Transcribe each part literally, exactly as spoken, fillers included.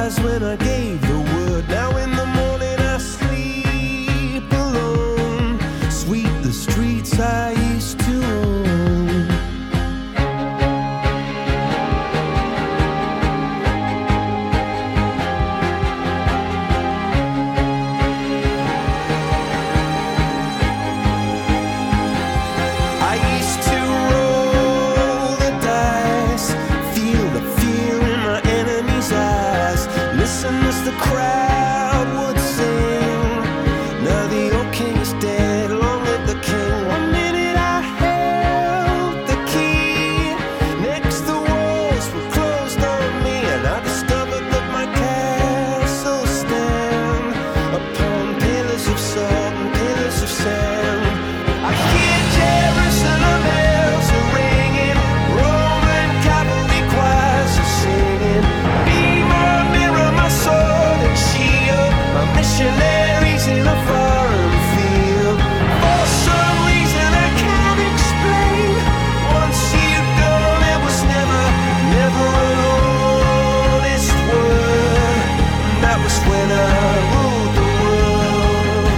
eyes when I gave the word. Now in the morning I sleep alone. Sweep the streets I used to own. I used to roll the dice, feel the fear in my enemy's eyes, listen as the crowd would sing. Now the old king is dead, long live the king. One minute I held the key, next the walls were closed on me, and I discovered that my castle stand upon pillars of salt and pillars of sand. I hear Jerusalem bells are ringing, Roman cavalry choirs are singing. Be my mirror, my sword and shield, my missionaries in a foreign field. For some reason I can't explain, once you've gone it was never, never an honest word. And that was when I ruled the world.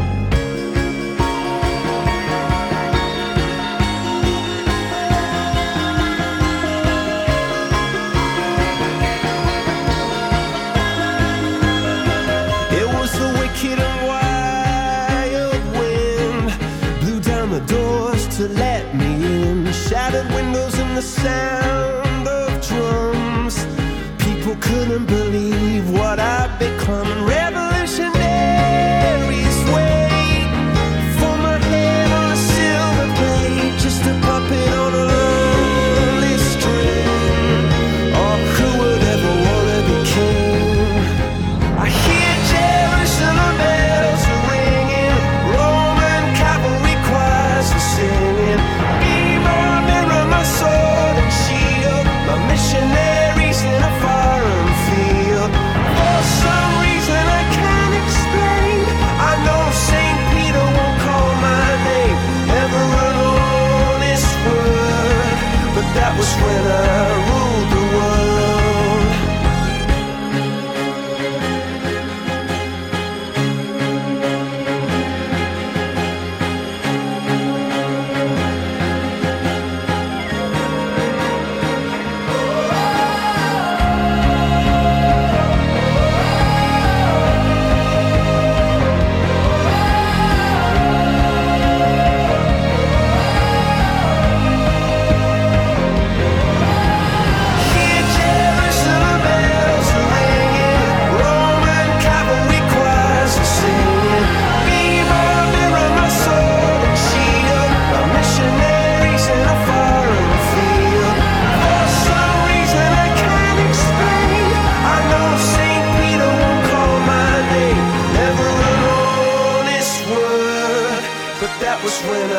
It was the wicked and wild wind, blew down the doors to let me in, shattered windows and the sound of drums. People couldn't believe what I'd become, and revolutionaries wait for my head on a silver plate, just a puppet on a lonely string. Oh, who would ever wanna be king? I hear Jerusalem bells are ringing, Roman cavalry choirs are singing. Be my mirror, my sword and shield, my missionaries in a foreign field. For some reason I can't explain, I know Saint Peter won't call my name, never an honest word. But that was when I ruled the world. Hear Jerusalem bells are ringing, Roman cavalry choirs are singing. Be my mirror, my sword and shield, my missionaries in a foreign field. For some reason I can't explain, I know Saint Peter won't call my name, never an honest word. But that was when I